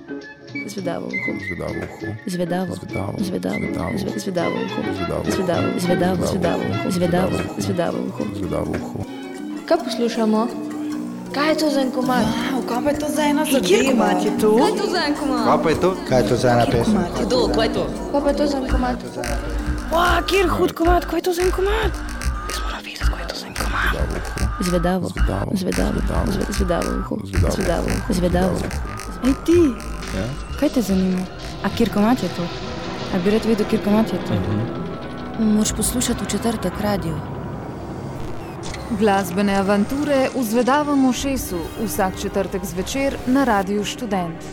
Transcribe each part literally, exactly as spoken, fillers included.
Zvedavo uho. Zvedavo uho. Zvedavo. Zvedavo. Zvedavo. Zvedavo. Zvedavo uho. Zvedavo. Zvedavo. Zvedavo. Zvedavo. Zvedavo. Zvedavo uho. Zvedavo uho. Kaj poslušamo? Kaj je to za en komad? Wow, kaj pa je to za ena zadeva? Kjer komad je to? Kaj je to za en komad? Kaj pa je to? Kaj je to za ena pesem? Kdo, kaj je to? Kaj pa je to za en komad? Wow, kjer hud komad, kaj je to za en komad? Jaz moram videti, kaj je to za en komad. Zvedavo. Zvedavo. Zvedavo. Zvedavo. Zvedavo uho. Zvedavo. Zvedavo. Zvedavo. Ej ti, Ja? kaj te zanima? A kjer komad je to? A bi rad videl, kjer komad je to? Moraš poslušati v četrtek radio. Glasbene avanture v Zvedavem ušesu vsak četrtek zvečer na Radiu Študent.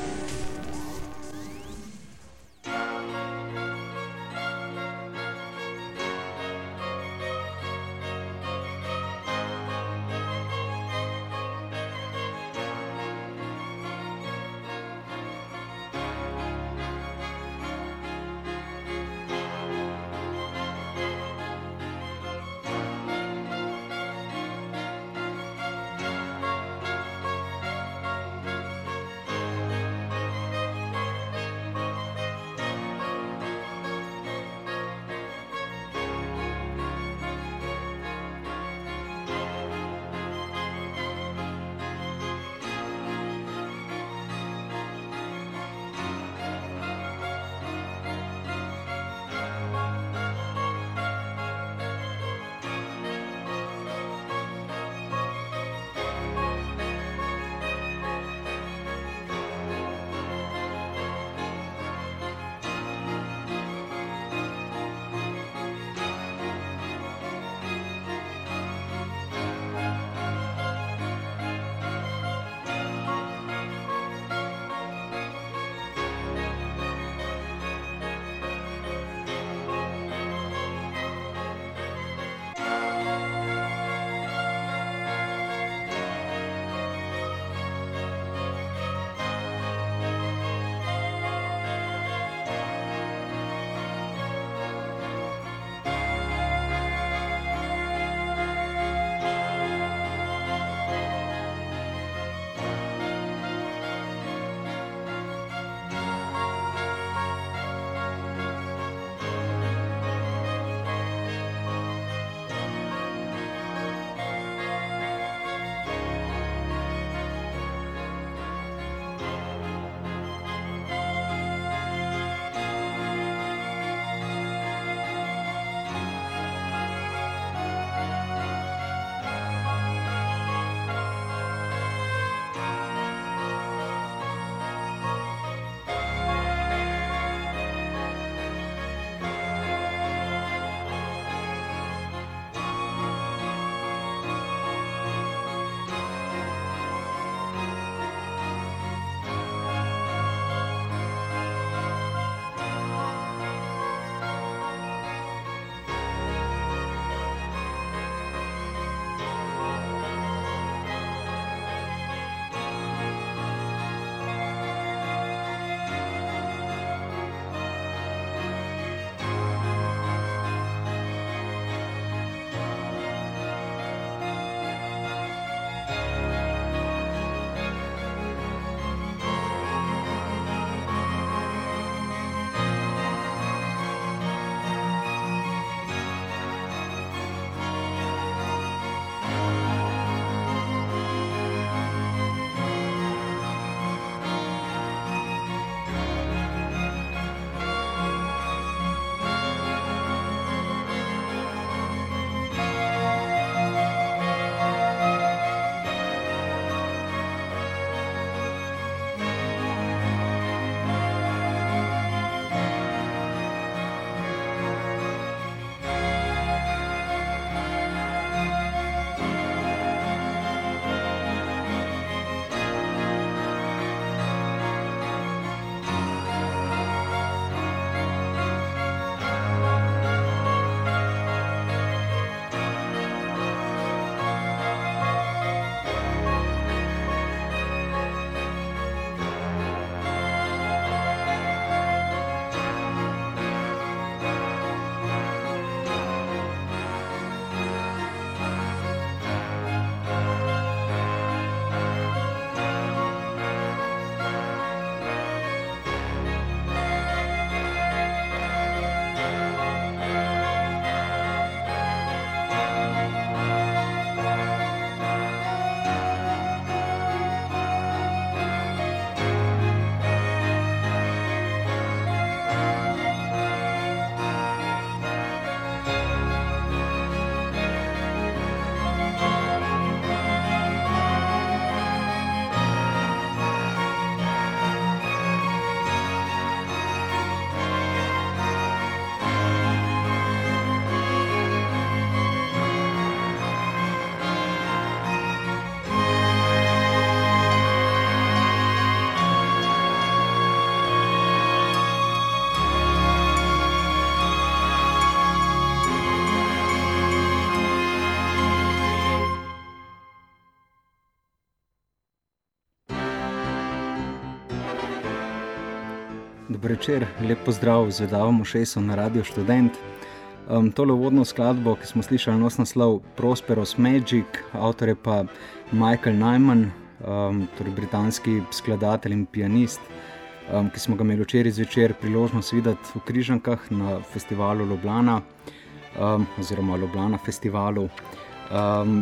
Dober večer, lep pozdrav Zvedavemu šesu na Radio Študent. Um, tole uvodno skladbo, ki smo slišali, nosi naslov Prosperous Magic, avtor je pa Michael Nyman, um, torej britanski skladatelj in pianist, um, ki smo ga imeli včeraj zvečer priložnost videti v Križankah na festivalu Ljubljana, um, oziroma Ljubljana festivalu. Um,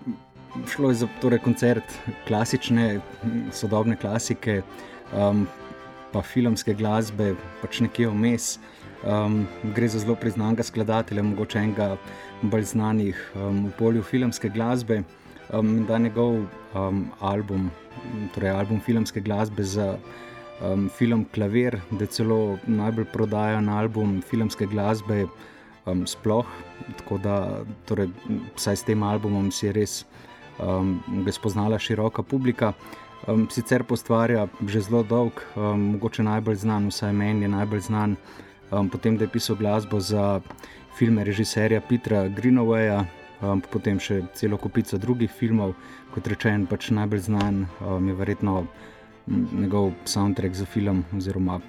šlo je za torej, koncert klasične, sodobne klasike, um, pa filmske glasbe, pač nekje vmes. Um, gre za zelo priznanega skladatelja, mogoče enega bolj znanih um, v polju filmske glasbe. Um, da njegov um, album, torej album filmske glasbe za um, film Klavir, da je celo najbolj prodajan album filmske glasbe um, sploh. Tako da, torej, vsaj s tem albumom si je res um, ga spoznala široka publika. Um, sicer postvarja že zelo dolg, um, mogoče najbolj znan, vsaj meni je najbolj znan, um, potem da je pisal glasbo za filme režiserja Petera Greenawaya, um, potem še celo kupico drugih filmov, kot rečen, pač najbolj znan um, je verjetno njegov soundtrack za film oziroma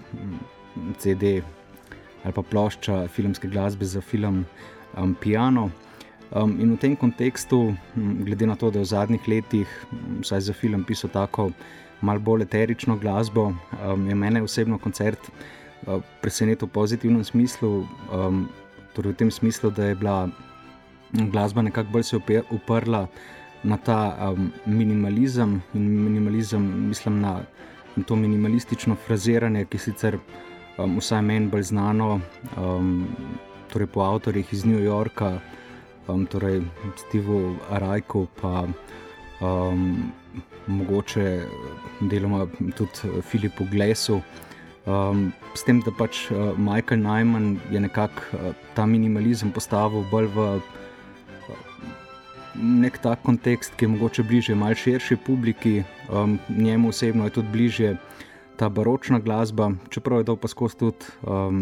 C D ali pa plošča filmske glasbe za film um, Piano. Um, in v tem kontekstu, glede na to, da je v zadnjih letih, vsaj za film, pisal tako malo bolj eterično glasbo, um, je mene osebno koncert uh, presenetil v pozitivnem smislu, um, torej v tem smislu, da je bila glasba nekako bolj se uprla na ta um, minimalizem in minimalizem, mislim na to minimalistično fraziranje, ki sicer um, vsaj meni bolj znano, um, torej po avtorjih iz New Yorka, Um, torej Steveu Araiku, pa um, mogoče deloma tudi Philipu Glassu. Um, s tem, da pač uh, Michael Nyman je nekako uh, ta minimalizem postavil bolj v uh, nek tak kontekst, ki je mogoče bližje malo širši publiki. Um, njemu osebno je tudi bližje ta baročna glasba, čeprav je to pa skozi tudi um,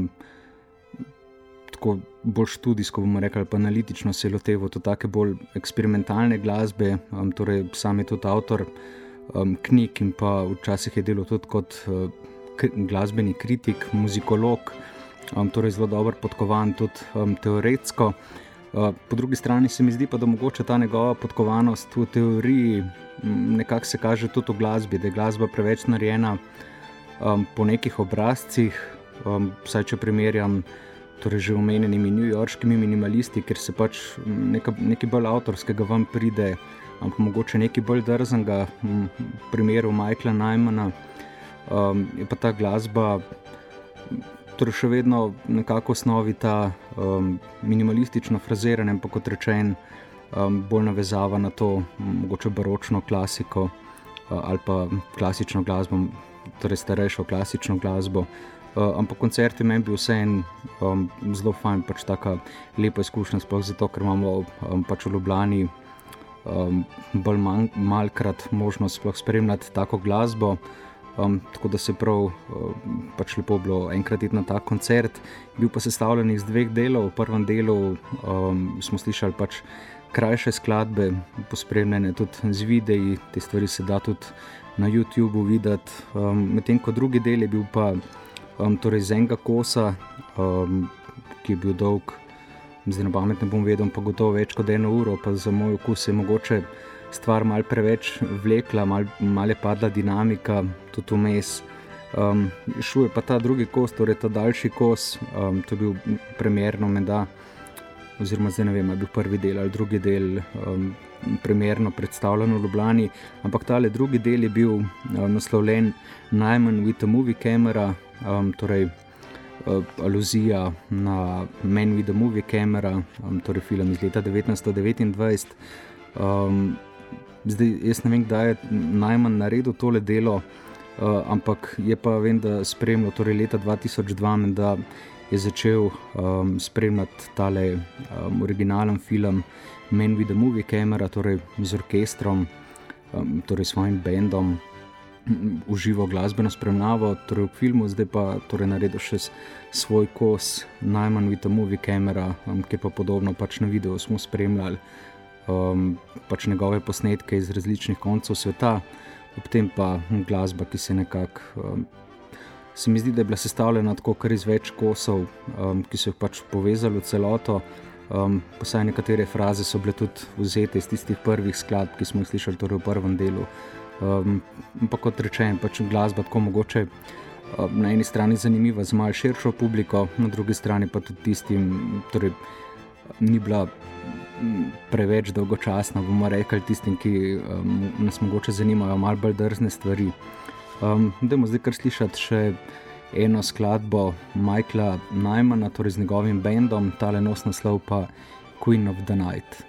tako bolj študijsko, bomo rekli, pa analitično se je loteval to take bolj eksperimentalne glasbe, um, torej sam je tudi avtor um, knjig in pa včasih je delal tudi kot uh, k- glasbeni kritik, muzikolog, um, torej zelo dobro podkovan tudi um, teoretsko. Uh, po drugi strani se mi zdi pa, da mogoče ta njegova podkovanost v teoriji m, nekako se kaže tudi v glasbi, da je glasba preveč narejena um, po nekih obrazcih, um, vsaj če primerjam torej že omenjenimi newyorškimi minimalisti, ker se pač neka, nekaj bolj avtorskega vam pride, ampak mogoče nekaj bolj drznega, v primeru Michaela Nymana um, je pa ta glasba torej še vedno nekako osnovi ta um, minimalistično fraziranje, pa kot rečen um, bolj navezava na to mogoče baročno klasiko uh, ali pa klasično glasbo, torej starejšo klasično glasbo. Uh, ampak koncert je meni bil vseeno um, zelo fajn, pač taka lepa izkušnja, sploh zato, ker imamo um, pač v Ljubljani um, bolj manj, malkrat možnost sploh spremljati tako glasbo, um, tako da se prav um, pač lepo bilo enkrat iti na ta koncert. Bil pa sestavljen iz dveh delov. V prvem delu um, smo slišali pač krajše skladbe, pospremljene tudi z videi, te stvari se da tudi na YouTubeu videti, um, medtem ko drugi del je bil pa Um, torej z enega kosa, um, ki je bil dolg, zdaj na pamet ne bom vedel, pa gotovo več kot eno uro, pa za moj okus je mogoče stvar malo preveč vlekla, malo mal je padla dinamika, tudi vmes. Um, šel je pa ta drugi kos, torej ta daljši kos, um, to je bil premierno menda, oziroma zdaj ne vem, je bil prvi del ali drugi del um, premierno predstavljen v Ljubljani, ampak tale drugi del je bil um, naslovljen Nyman with a Movie Camera, um, torej uh, aluzija na Man with a Movie Camera, um, torej film iz leta devetnajststo devetindvajset. Um, zdaj, jaz ne vem, kdaj je Nyman naredil tole delo, uh, ampak je pa vem, da spremljal, torej leta dva tisoč dva, da je začel um, spremljati tale um, originalen film Man with a Movie Camera, torej z orkestrom, um, torej svojim bendom, uživo glasbeno spremljavo, torej v filmu, zdaj pa torej naredil še svoj kos Nyman with a Movie Camera, um, ki pa podobno pač na videu smo spremljali um, pač njegove posnetke iz različnih koncev sveta, ob tem pa glasba, ki se nekako um, se mi zdi, da je bila sestavljena tako kar iz več kosov, um, ki so jih pač povezali v celoto. Um, Posaj nekatere fraze so bile tudi vzete iz tistih prvih skladb, ki smo jih slišali torej v prvem delu. Um, pa kot rečem, pač glasba tako mogoče um, na eni strani zanimiva za malo širšo publiko, na drugi strani pa tudi tistim, torej ni bila preveč dolgočasna, bomo rekli tistim, ki um, nas mogoče zanimajo malo bolj drzne stvari. Um, dajmo zdaj kar slišati še eno skladbo Michaela Nymana, torej z njegovim bendom, tale nos naslov pa Queen of the Night.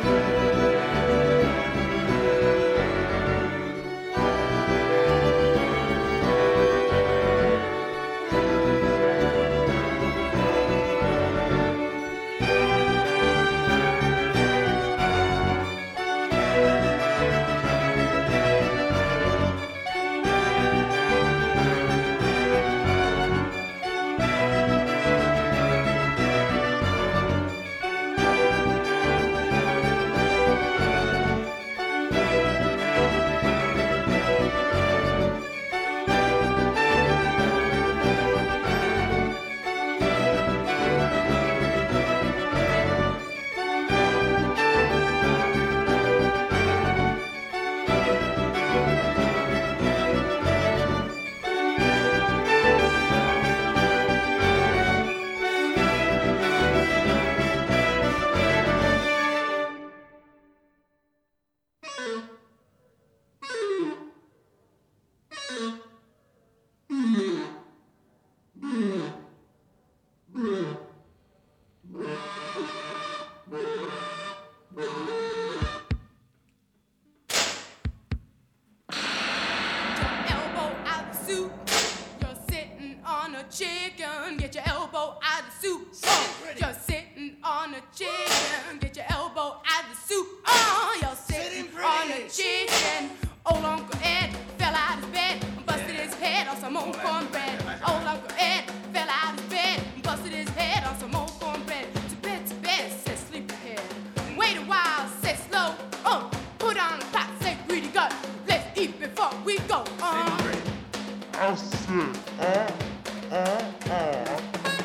Chicken, get your elbow out of the soup. Oh, you're sitting on a chicken. Get your elbow out of the soup. Oh, you're sitting on a chicken. Old Uncle Ed fell out of his bed and busted his head on some old cornbread. Old Uncle Ed fell out of his bed and busted his head on some old cornbread. To bed, to bed, said sleep ahead. Wait a while, said slow. Oh, put on the pot, say greedy gut. Let's eat before we go. Uh. I said, uh. Uh, uh.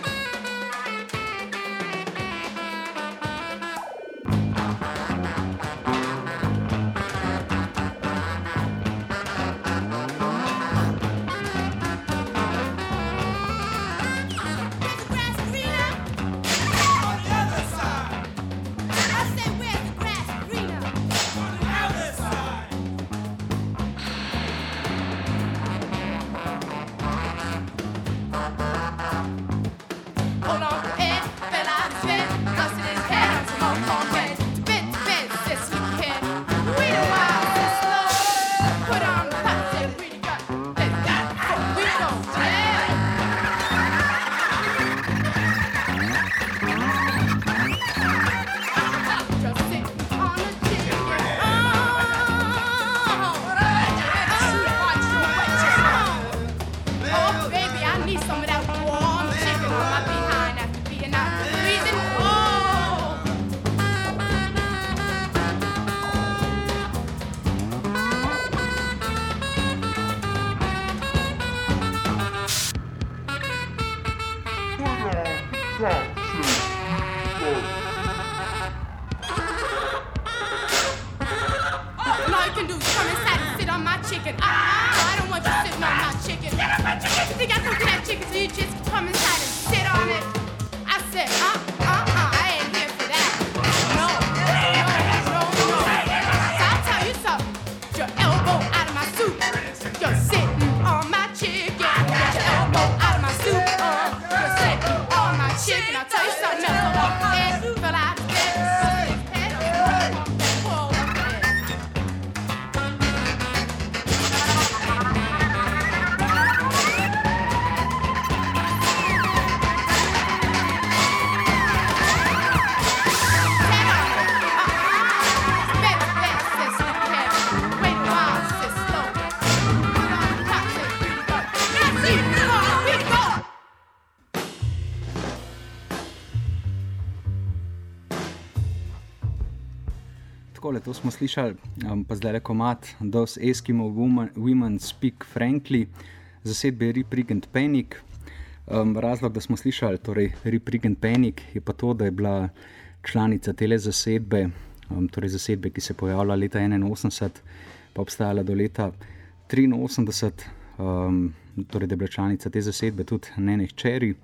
To smo slišali, um, pa zdaj le komat Those Eskimo woman, Women Speak Frankly, zasedbe Rip Rig and Panic. Um, razlog, da smo slišali torej Rip Rig and Panic, je pa to, da je bila članica tele zasedbe, um, torej zasedbe, ki se je pojavila leta enainosemdeset, pa obstajala do leta triinosemdeset, um, torej da je bila članica te zasedbe tudi njene hčeri.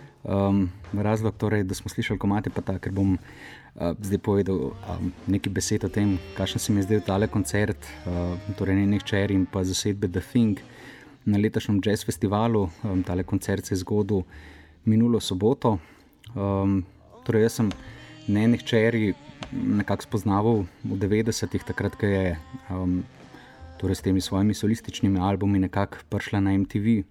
Um, razlog, torej, da smo slišali komate, pa ta, ker bom Uh, zdaj povedal um, nekaj besed o tem, kakšen se mi je zdaj tale koncert, uh, torej njenih hčeri in pa zasedbe The Thing na letošnjem jazz festivalu. Um, tale koncert se je zgodil minulo soboto. Um, torej jaz sem njenih hčeri nekako spoznaval v devetdesetih, takrat, ko je um, torej s temi svojimi solističnimi albumi nekako prišla na M T V.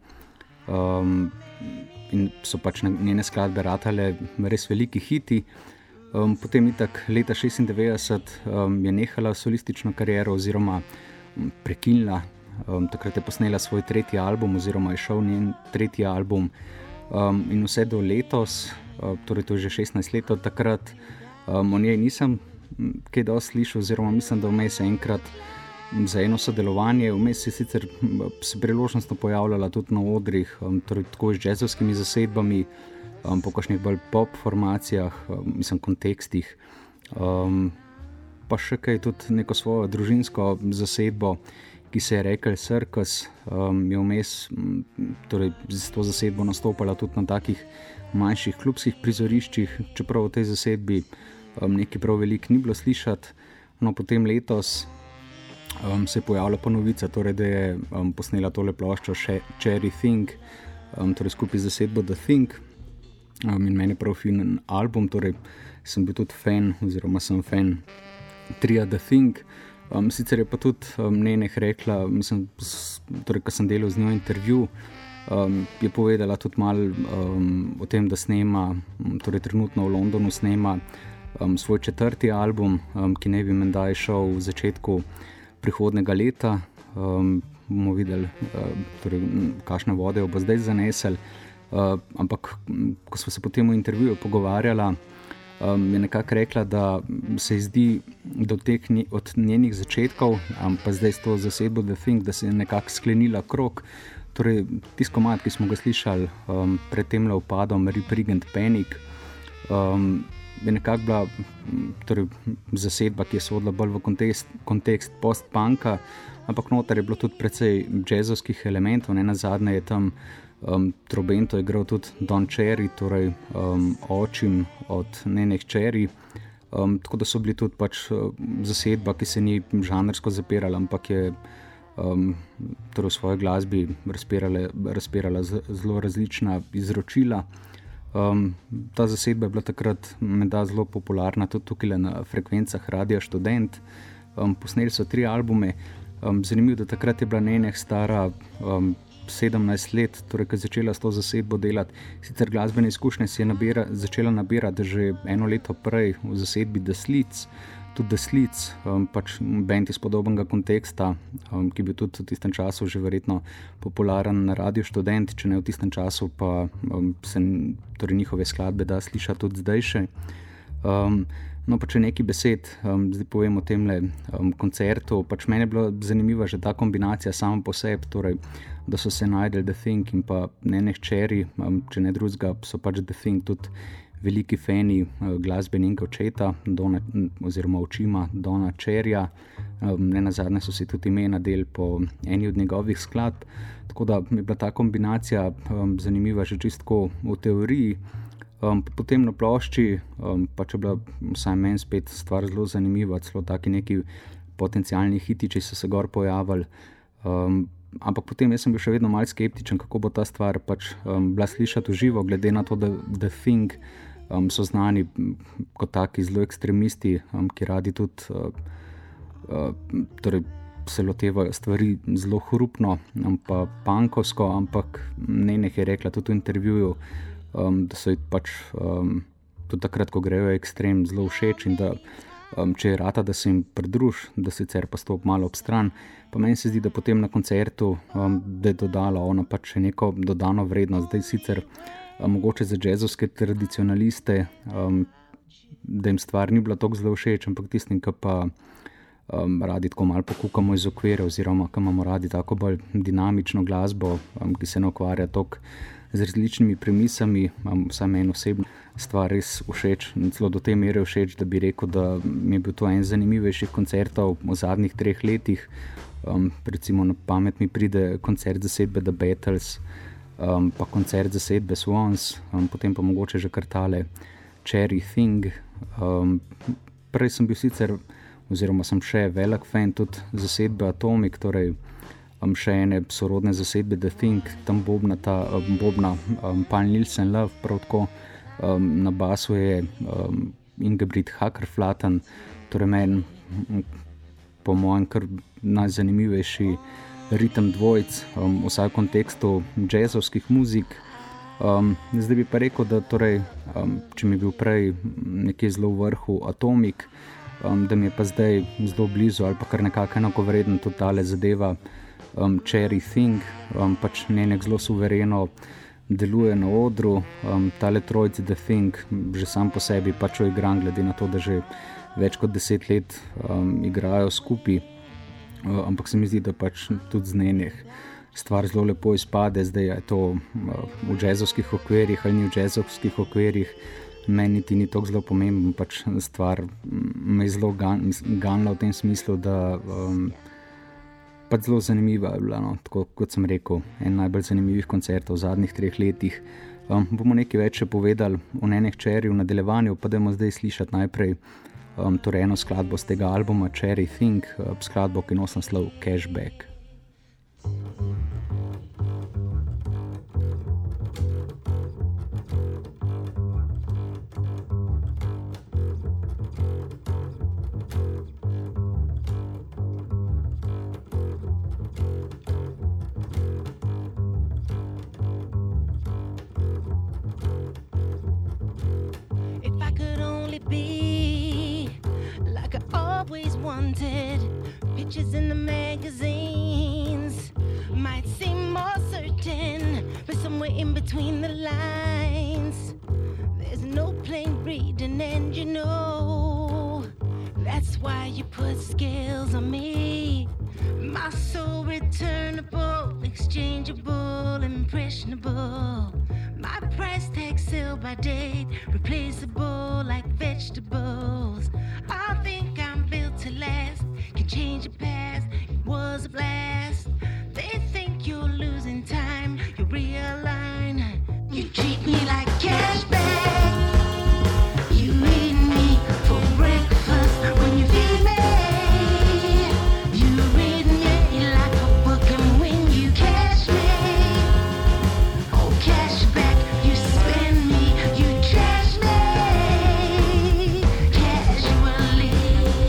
Um, in so pač njene skladbe ratale res veliki hiti. Um, potem itak leta šestindevetdeset um, je nehala solistično kariero oziroma prekinila. Um, takrat je posnela svoj tretji album oziroma je šel njen tretji album. Um, in vse do letos, uh, torej to je že šestnajst let od takrat, um, o njej nisem kaj dosti slišal oziroma mislim, da vmes enkrat za eno sodelovanje, vmes je sicer se priložnostno pojavljala tudi na odrih, um, torej tako z jazzovskimi zasedbami, um, po kakšnih bolj pop formacijah, um, mislim, kontekstih, um, pa še kaj tudi neko svojo družinsko zasedbo, ki se je rekel Circus, um, je vmes, torej z to zasedbo nastopala tudi na takih manjših klubskih prizoriščih, čeprav v tej zasedbi um, nekaj prav veliko ni bilo slišati. No, potem letos um, se je pojavila pa novica, torej, da je um, posnela tole ploščo Cherry Thing, um, torej skupaj z zasedbo The Thing, um, in meni je prav fin album, torej sem bil tudi fan oziroma sem fan tria The Thing. Um, sicer je pa tudi um, Neneh rekla, mislim, torej, ko sem delal z njo intervju, um, je povedala tudi malo um, o tem, da snema, torej trenutno v Londonu snema um, svoj četrti album, um, ki ne bi menda šel v začetku prihodnega leta. Um, bomo videli, uh, torej, kakšne vode bo zdaj zanesel, uh, ampak ko smo se potem v intervjuju pogovarjala, Um, je nekako rekla, da se ji zdi, da od, teh, od njenih začetkov, um, pa zdaj s to zasedbo The Thing, da se je nekako sklenila krog. Torej, tisti komad, ki smo ga slišali um, pred tem upadom, Reprigent Panic, um, je nekako bila torej, zasedba, ki je sodila bolj v kontekst, kontekst post-punka, ampak noter je bilo tudi precej jazzovskih elementov, ne nazadnje je tam Um, trobento je igral tudi Don Cherry, torej um, očim od Neneh Cherry, um, tako da so bili tudi pač uh, zasedba, ki se ni žanrsko zapirala, ampak je um, torej v svoji glasbi razpirala zelo različna izročila. Um, ta zasedba je bila takrat menda zelo popularna tudi tukaj na frekvencah Radia Študent. Um, posneli so tri albume. Um, zanimivo, da takrat je bila Neneh stara um, sedemnajst let, torej ko je začela s to zasedbo delati. Sicer glasbene izkušnje si je nabira, začela nabirati že eno leto prej v zasedbi The Slits. Tudi The Slits, um, pač band iz podobnega konteksta, um, ki bi tudi v tistem času že verjetno popularen na Radiu Študent, če ne v tistem času, pa um, se torej njihove skladbe da slišati tudi zdaj še. Um, no, pa če nekaj besed um, zdaj povem o temle um, koncertu, pač meni je bila zanimiva že ta kombinacija sama po sebi, torej da so se najdeli The Thing in pa Neneh Cherry, um, če ne drugega so pač The Thing tudi veliki fani uh, glasbe njenega očeta, Dona, oziroma očima Dona Cherryja, um, ne nazadnje so si tudi imena del po eni od njegovih skladb, tako da je bila ta kombinacija um, zanimiva že čisto v teoriji. Um, potem na plošči, um, pa če bila vsaj meni spet stvar zelo zanimiva, celo taki neki potencialni hitiči so se gor pojavili, um, ampak potem jaz sem bil še vedno malo skeptičen, kako bo ta stvar pač um, bila slišati v živo, glede na to, da The Thing um, so znani kot taki zelo ekstremisti, um, ki radi tudi uh, uh, torej se lotevajo stvari zelo hrupno, um, pa punkovsko, ampak Neneh je rekla tudi v intervjuju, Um, da so ji pač um, tudi takrat, ko grejo ekstrem, zelo všeč in da um, če je rata, da se jim pridruž, da sicer pa stop malo ob stran. Pa meni se zdi, da potem na koncertu, um, da je dodala ona pač še neko dodano vrednost. Zdaj sicer um, mogoče za jazzovske tradicionaliste, um, da jim stvar ni bila toliko zelo všeč, ampak tistim, ki pa um, radi tako malo pokukamo iz okvira oziroma ki imamo radi tako bolj dinamično glasbo, um, ki se ne ukvarja toliko z različnimi premisami, imam vsaj meni osebno stvar res všeč, celo do te mere všeč, da bi rekel, da mi je bil to en zanimivejših koncertov v zadnjih treh letih. Um, recimo na pamet mi pride koncert zasedbe The Battles, um, pa koncert zasedbe Swans, um, potem pa mogoče že kar tale Cherry Thing. Um, prej sem bil sicer, oziroma sem še velik fan tudi zasedbe Atomic, torej Um, še ene sorodne zasedbe The Thing, tam bobna ta um, bobna um, Paul Nielsen Love, prav tako um, na basu je um, Ingebrigt Hacker-Flatten, torej meni po mojem kar najzanimivejši ritem dvojc, um, vsaj v kontekstu jazzovskih muzik. Um, zdaj bi pa rekel, da torej, um, če mi je bil prej nekje zelo v vrhu Atomic, um, da mi je pa zdaj zelo blizu ali pa kar nekako enakovreden tudi tale zadeva um, Cherry Thing, um, pač njenek zelo suvereno deluje na odru, um, tale trojci The Thing že sam po sebi pač oigran, glede na to, da že več kot deset let um, igrajo skupaj, uh, ampak se mi zdi, da pač tudi z njenih stvar zelo lepo izpade. Zdaj je to uh, v jazzovskih okvirih ali ni v jazzovskih okvirih, meni ti ni toliko zelo pomemben, pač stvar me je zelo gan, ganila v tem smislu, da um, pač zelo zanimiva je bila, no, tako kot sem rekel, en najbolj zanimivih koncertov v zadnjih treh letih. Um, bomo nekaj več še povedali o Nene Cherry v nadaljevanju, pa dajmo zdaj slišati najprej um, torej eno skladbo z tega albuma Cherry Thing, uh, skladbo, ki nosi naslov Cashback. Pictures in the magazines might seem more certain, but somewhere in between the lines, there's no plain reading, and you know that's why you put scales on me. My soul returnable, exchangeable, impressionable. My price tag sell by date, replaceable like vegetables. I think I'm built to last, can change the past, it was a blast. They think you're losing time, you realign. You treat me like cash back, you eat me for breakfast when you feed me. You read me like a book, and when you cash me, oh cash back, you spend me, you trash me casually.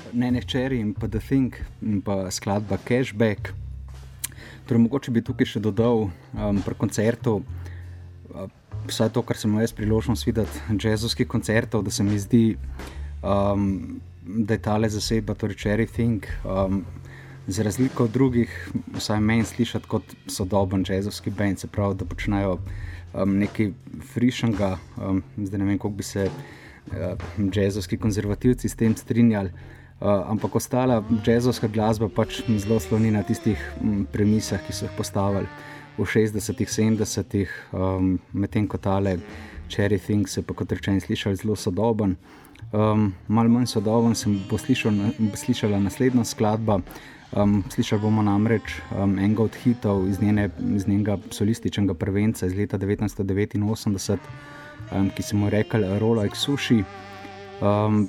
Nene Cherry in pa The Thing in pa skladba Cashback. Torej, mogoče bi tukaj še dodal um, pri koncertu uh, vsaj to, kar sem imel jaz priložnost videti jazzovskih koncertov, da se mi zdi, um, da je tale zaseba, torej Cherry Thing, um, za razliko od drugih, vsaj meni slišati kot sodoben jazzovski band, se pravi, da počnejo um, nekaj frišnega, um, zdaj ne vem, koliko bi se uh, jazzovski konzervativci s tem strinjali, uh, ampak ostala jazzovska glasba pač zelo sloni na tistih um, premisah, ki so jih postavili v šestdesetih, sedemdesetih, um, medtem ko tale Cherry Thing se pa kot rečen slišali zelo sodoben. Um, malo manj sodoben sem bo slišal, slišala naslednja skladba. Um, slišali bomo namreč um, enega od hitov iz, njene, iz njenega solističnega prvenca iz leta devetnajststo devetinosemdeset, um, ki se mu je rekel Roll Like Sushi. Um,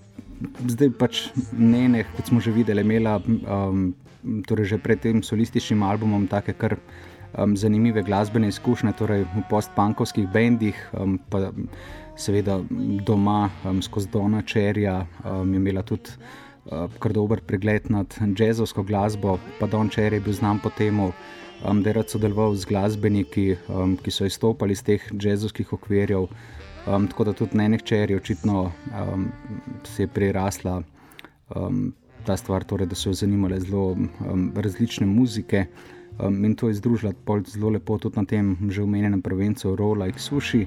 zdaj pač Nene, kot smo že videli, imela um, torej že pred tem solističnim albumom take kar um, zanimive glasbene izkušnje, torej v post-punkovskih bendih, um, pa seveda doma um, skozi Dona Cherryja um, je imela tudi Uh, kar dober pregled nad jazzovsko glasbo, pa Don Cherry je bil znan po temu, um, da je rad sodeloval z glasbeniki, um, ki so izstopali iz teh jazzovskih okvirjev, um, tako da tudi Nene Cherry očitno um, se je prirasla um, ta stvar, torej, da so jo zanimale zelo um, različne muzike, um, in to je združila zelo lepo tudi na tem že omenjenem prvencu Roll Like Sushi.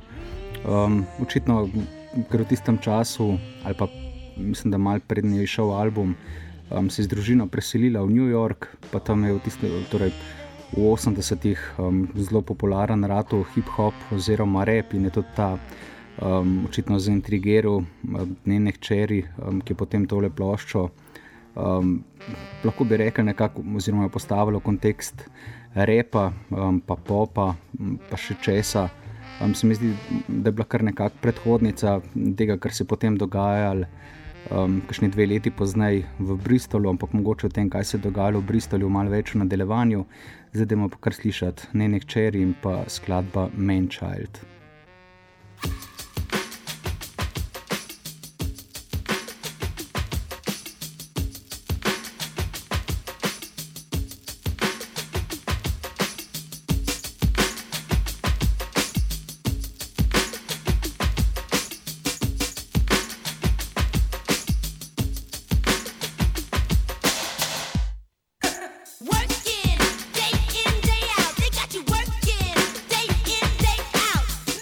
Um, očitno, ker v tistem času, ali pa mislim, da malo prednje je šel album, um, se je z družino preselila v New York, pa tam je v, tiste, torej, v osemdesetih um, zelo popularen rato hip-hop oziroma rap in je tudi ta um, očitno zaintrigiral um, Nene Cherry, um, ki je potem tole ploščo um, lahko bi rekel nekako, oziroma je postavilo kontekst repa, um, pa popa, pa še česa. Um, se mi zdi, da je bila kar nekako predhodnica tega, kar se je potem dogajalo um, kakšni dve leti pozneje v Bristolu, ampak mogoče o tem, kaj se je dogajalo v Bristolu, malo več v nadaljevanju. Zdaj idemo pa kar slišati Nene Cherry in pa skladba Man Child. Working day in, day out. They got you working day in, day out.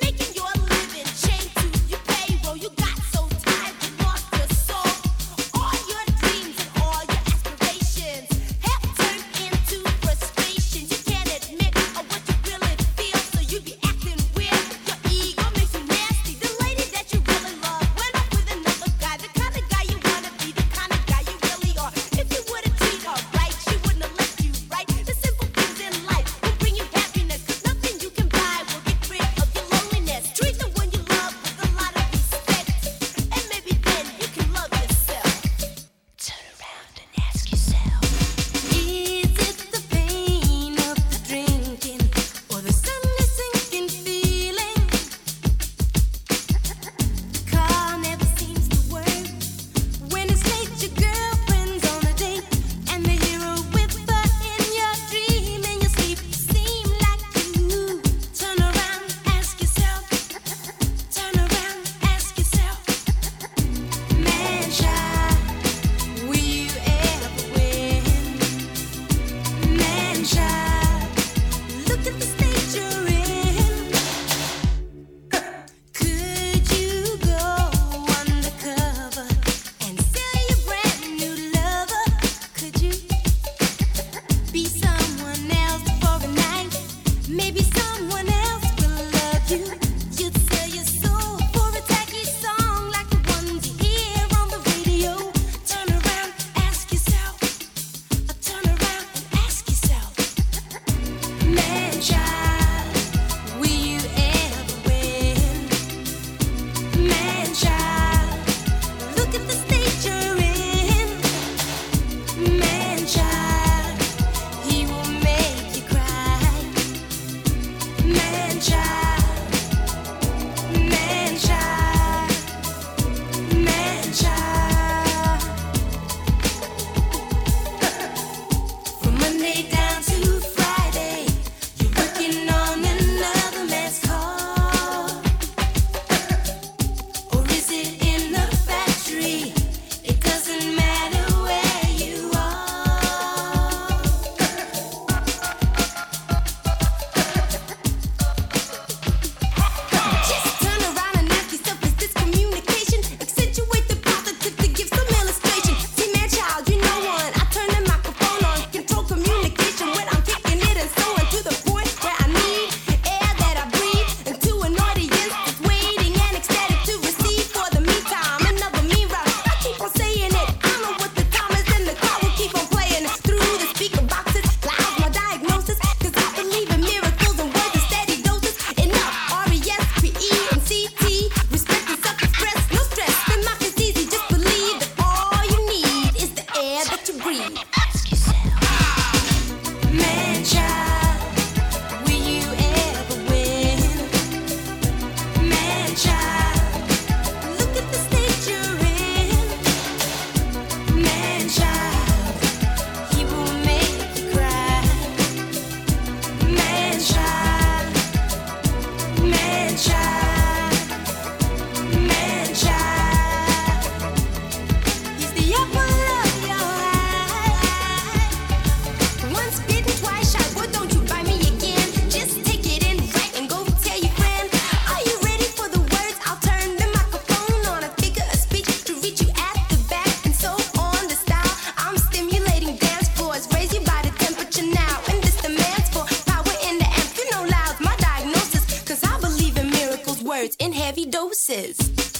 Deuces.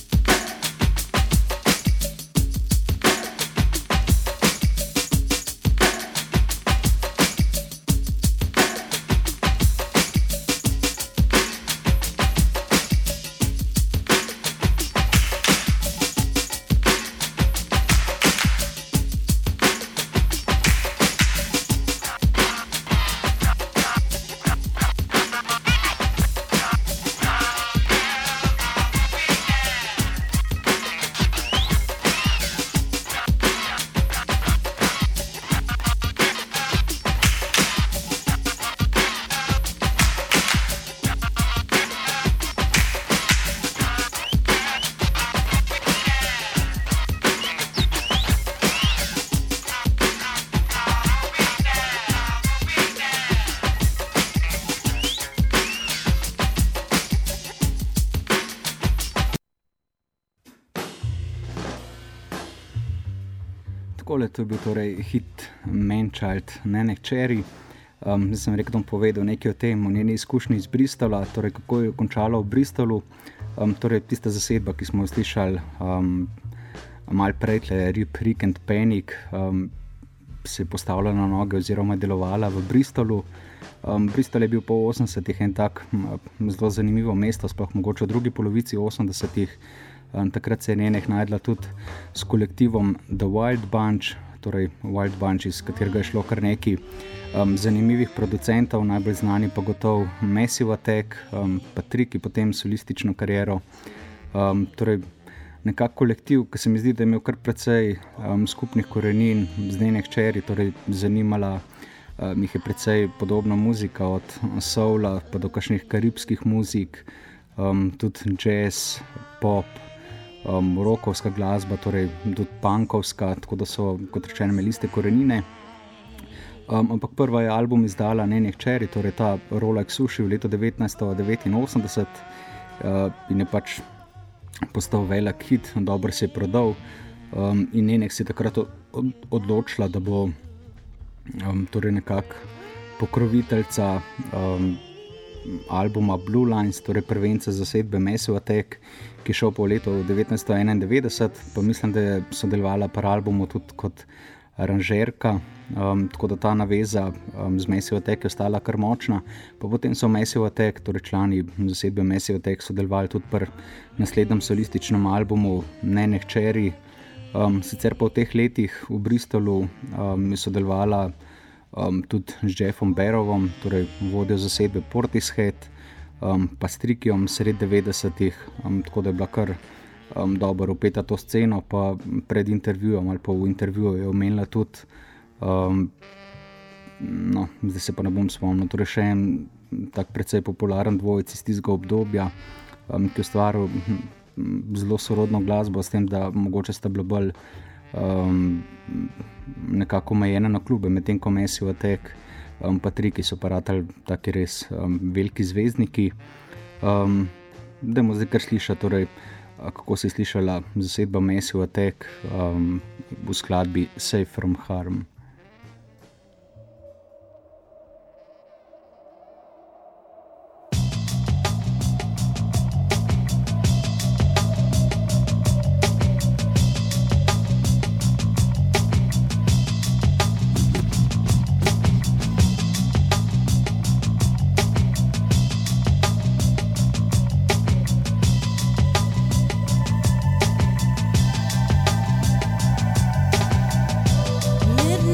Takole, to je bil torej hit Man-Child Nene Cherry. Um, zdaj sem rekel, da bom povedal nekaj o tem, o njeni izkušnji iz Bristola, torej kako je končala v Bristolu. Um, torej tista zasedba, ki smo jo slišali um, malo prej, tle Rip, Rick and Panic, um, se je postavila na noge oziroma je delovala v Bristolu. Um, Bristol je bil po osemdesetih en tak m, zelo zanimivo mesto, sploh mogoče v drugi polovici osemdesetih. Um, takrat se je Neneh najdla tudi s kolektivom The Wild Bunch, torej Wild Bunch, iz katerega je šlo kar nekaj um, zanimivih producentov, najbolj znani pa gotov Massive Attack, um, pa Triki, potem solistično kariero. Um, torej nekak kolektiv, ki se mi zdi, da je imel kar precej um, skupnih korenin z Neneh Cherry, torej zanimala um, jih je precej podobna muzika, od soula pa do kakšnih karibskih muzik, um, tudi jazz, pop, Um, rockovska glasba, torej tudi punkovska, tako da so, kot rečeno, imeli iste korenine. Um, ampak prva je album izdala Neneh Cherry, torej ta Rolex Sushi v letu devetnajststo devetinosemdeset uh, in je pač postal velik hit, dobro se je prodal um, in Neneh se je takrat od, odločila, da bo um, torej nekako pokroviteljca um, albuma Blue Lines, torej prvenca zasedbe Massive Attack, ki je šel po letu devetnajststo enaindevetdeset, pa mislim, da je sodelovala pri albumu tudi kot aranžerka, um, tako da ta naveza um, z Massive Attack je ostala kar močna. Pa potem so Massive Attack, torej člani zasedbe Massive Attack, sodelovali tudi pri naslednjem solističnem albumu Neneh Cherry. Um, sicer pa v teh letih v Bristolu um, je sodelovala um, tudi z Jeffom Barrovom, torej vodjo zasedbe Portishead, Um, pa s Trikijom sred devetdesetih, um, tako da je bila kar um, dobro upeta to sceno, pa pred intervjujem ali pa v intervjuju je omenila tudi, um, no, zdaj se pa ne bom spomnil, torej še en tak precej popularen dvojec iz tistega obdobja, um, ki je ustvaril zelo sorodno glasbo, s tem, da mogoče sta bila bolj um, nekako omejena na klube, medtem ko Massive Attack Um, pa Triki so pa ratali taki res um, veliki zvezdniki. Um, dajmo zdaj kar slišati, torej, kako se je slišala zasedba Massive Attack um, v skladbi Safe from Harm. Midnight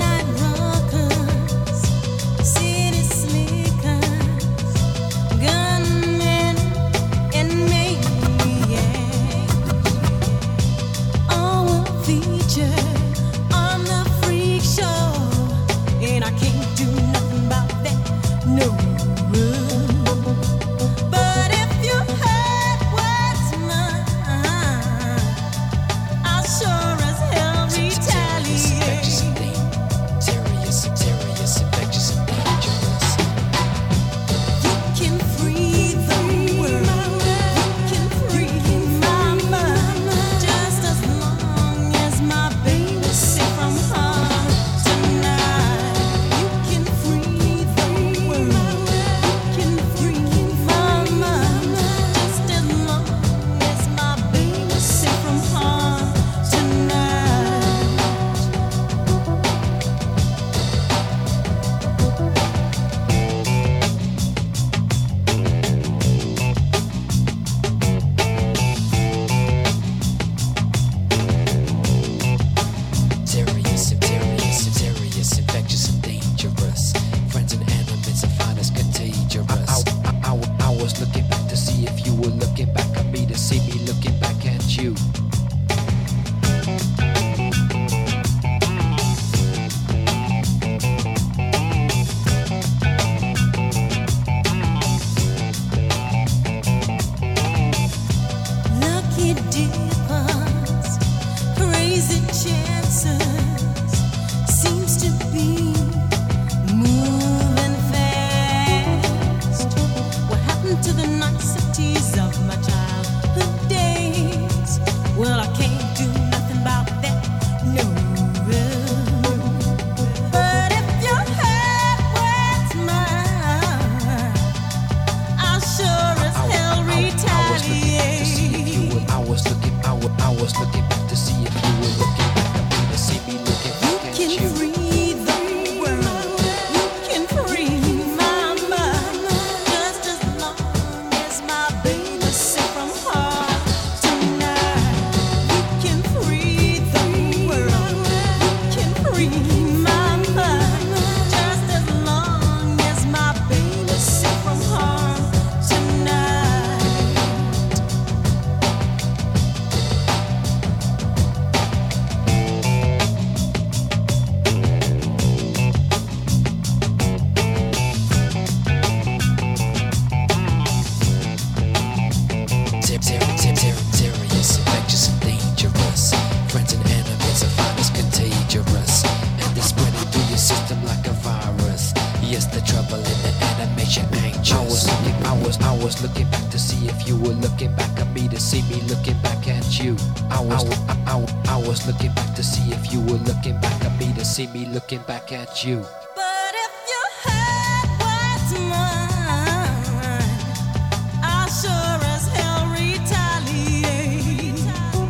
to see me looking back at you. I was, I, I, I was looking back to see if you were looking back at me to see me looking back at you. But if you had what's mine, I sure as hell retaliate.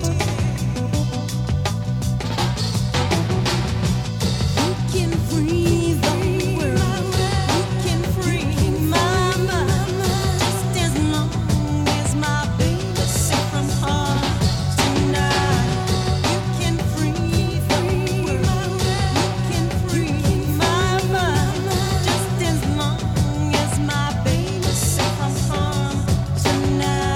You can free the world, you can free my mind, just as long as my baby safe from harm tonight. You can free the world, you can free my mind, just as long as my baby safe from harm tonight.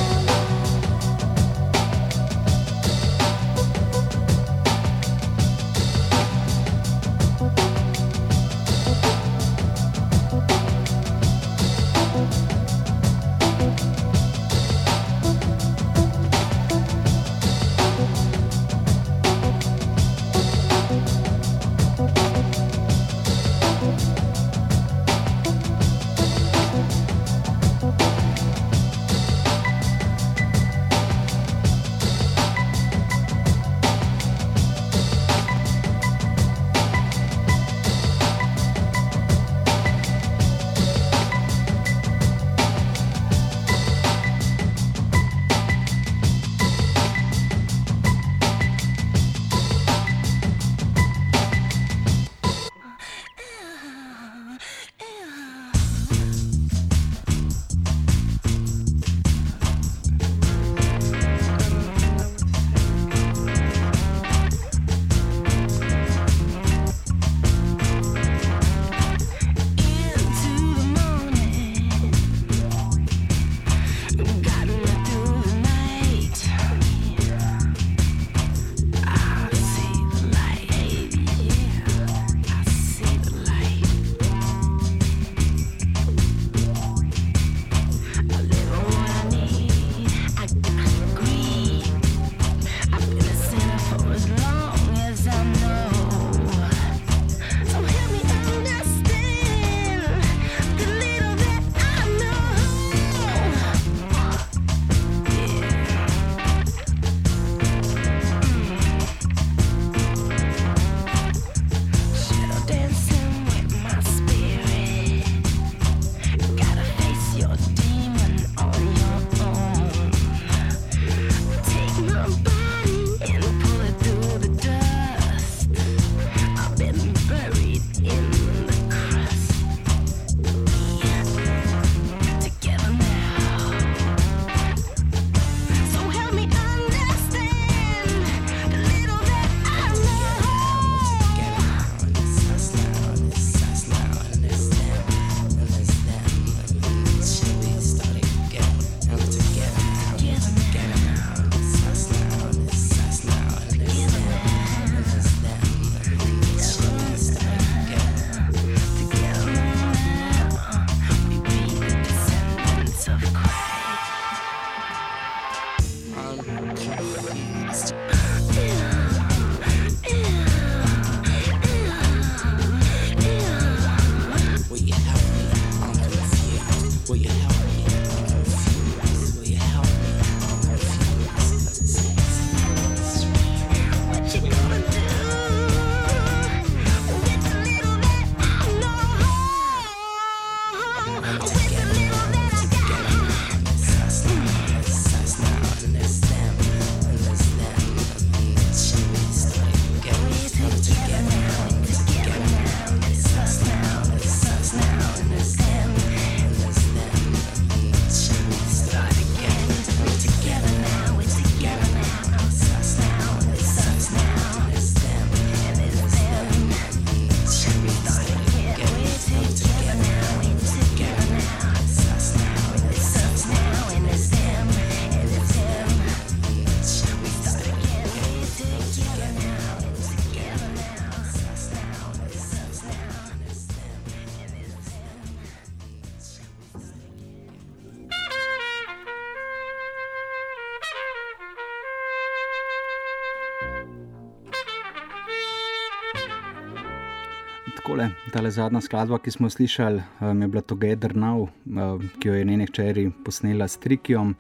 takole, tale zadnja skladba, ki smo slišali, um, je bila Together Now, um, ki jo je njeni hčeri posnela s Trikijom.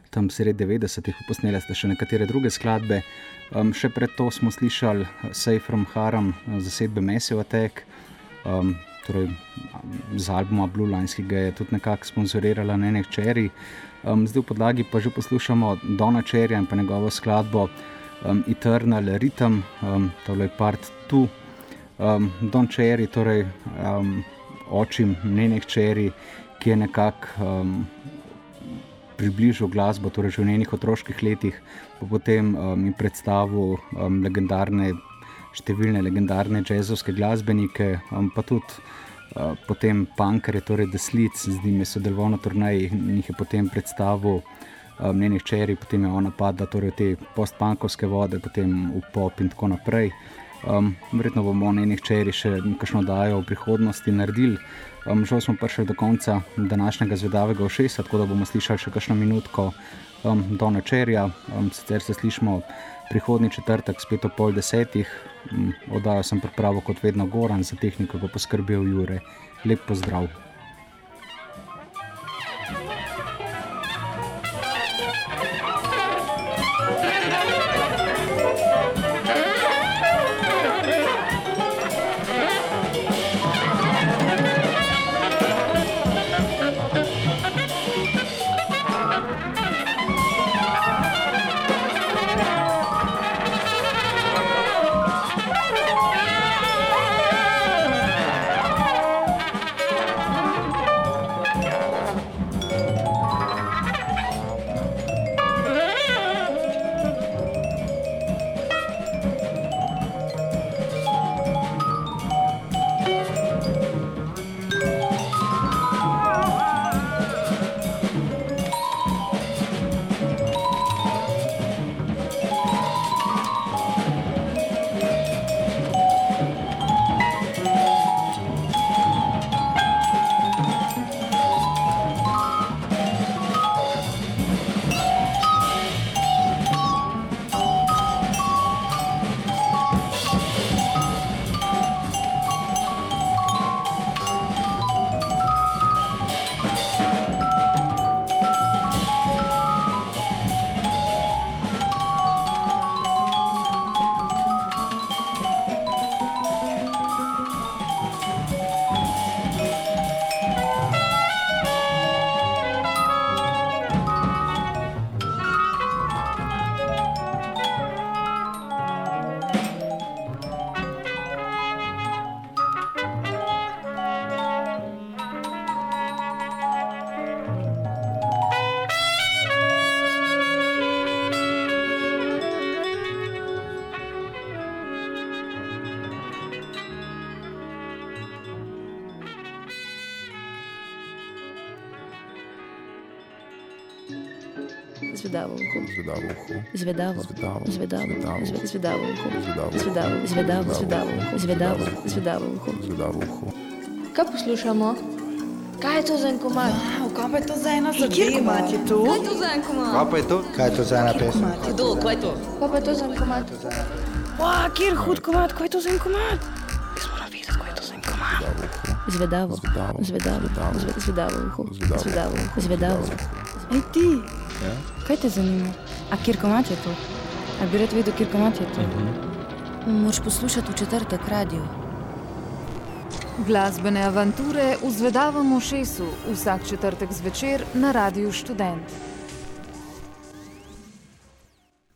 tam sredi devetdesetih, posnele ste še nekatere druge skladbe. Um, še pred to smo slišali Safe from Harm zasedbe Massive Attack, um, torej z albuma Blue Lines, ki ga je tudi nekako sponzorirala Nene Cherry. Um, zdaj v podlagi pa že poslušamo Dona Cherryja in pa njegovo skladbo um, Eternal Rhythm, um, tole je part dva. Um, Don Cherry, torej um, očim Nene Cherry, ki je nekako um, približal glasbo, torej že v njenih otroških letih, pa potem um, in predstavil um, legendarne, številne legendarne jazzovske glasbenike, um, pa tudi uh, potem punkerje, torej The Slits, z njimi je sodeloval na turneji in jih je potem predstavil um, Nene Cherry, potem je ona padla torej v te post-punkovske vode, potem v pop in tako naprej. Um, verjetno bomo Nene Cherry še kakšno dajo v prihodnosti naredili. Um, žal smo prišli do konca današnjega Zvedavega ušesa, tako da bomo slišali še kakšno minutko um, Dona Cherryja. Um, sicer se slišimo prihodnji četrtek spet o pol desetih. Um, oddajo sem pripravil kot vedno Goran, za tehniko pa poskrbel Jure. Lep pozdrav. Zvedavo uho. Zvedavo uho. Zvedavo. Zvedavo. Zvedavo. Zvedavo. Zvedavo uho. Zvedavo. Zvedavo. Zvedavo. Zvedavo uho. Zvedavo. Zvedavo uho. Zvedavo uho. Kaj poslušamo? Kaj je to za en komad? Wow, kaj pa je to za ena zadeva? Kjer komad je to? Kaj je to za en komad? Kaj pa je to? Kaj je to za ena pesem? Kdo, kaj je to? Kaj pa je to za en komad? Wow, kjer hud komad, kaj je to za en komad? Jaz moram videti, kaj je to za en komad. Zvedavo. Zvedavo. Zvedavo. Zvedavo uho. Zvedavo uho. Zvedavo. Ej ti, Ja? kaj te zanima? A kjer komad je to? A bi rad vedel, kjer komad je to? Moraš poslušati v četrtek radio. Glasbene avanture v Zvedavem ušesu vsak četrtek zvečer na Radiu Študent.